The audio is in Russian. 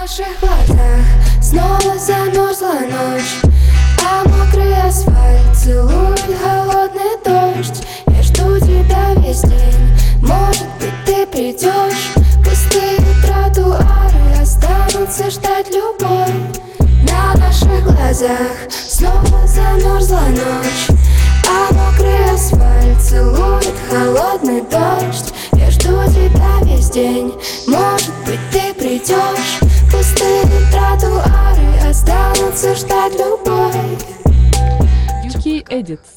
наших глазах снова замерзла ночь, а мокрый асфальт целует холодный дождь. Я жду тебя весь день, может быть ты придешь. Пустые тротуары останутся ждать любовь. На наших глазах снова замерзла ночь, а мокрый асфальт целует холодный дождь. Я жду тебя весь день, может быть ты придешь. Пустые тротуары останутся ждать любовь. UK Edits.